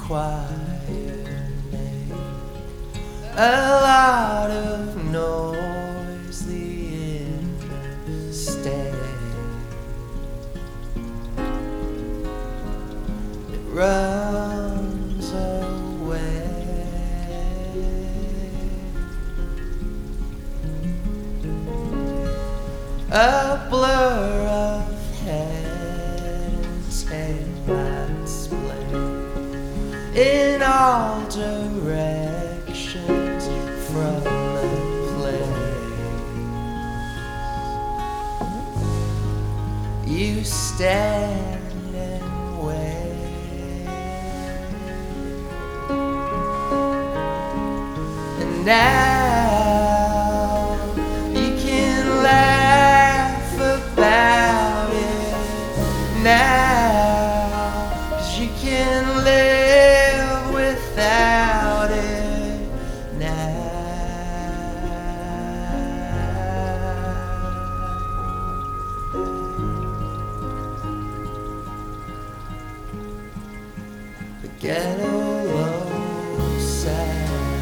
quiet, a lot of noise, the interstate. It runs away. A blur of head and tail that split in all directions from the place. You stand and wait, and now you can laugh about it now, 'cause you can live without it now. The ghetto low sound.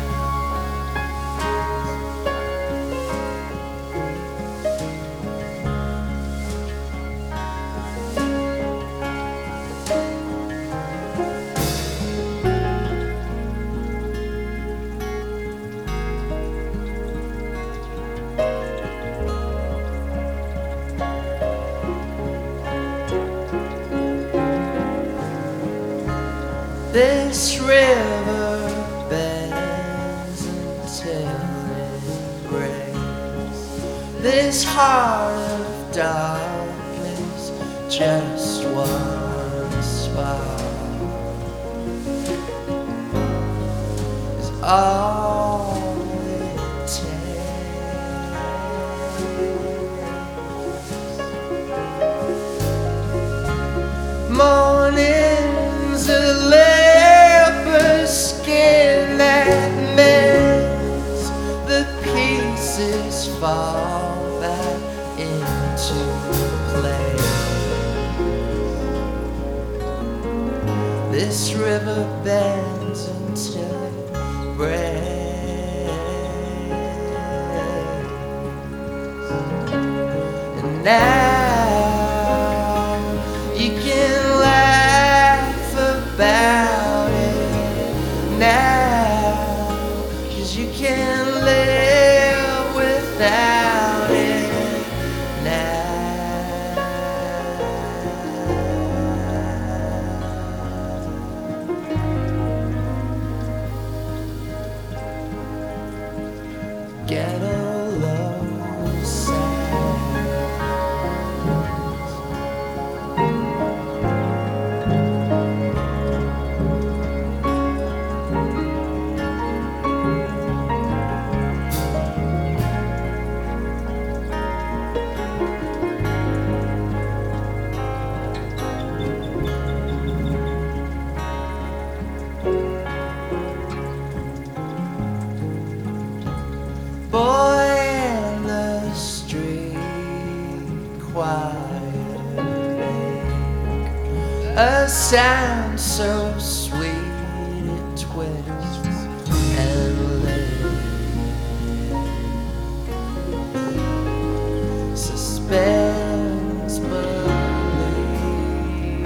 This river bends until it breaks. This heart of darkness, just one spark is all it takes. Mornings of skin that mends, the pieces fall back into place. This river bends until it breaks, and now you can laugh about now, 'cause you can live without it now. Ghetto low boy in the street, quiet, a sound so sweet it twists and lives. Suspense belief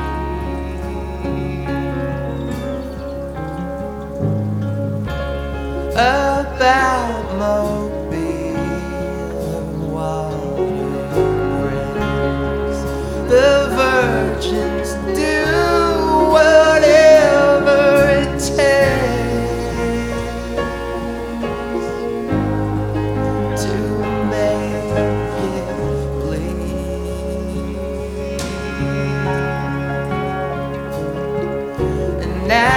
about the virgins do whatever it takes to make it bleed. And now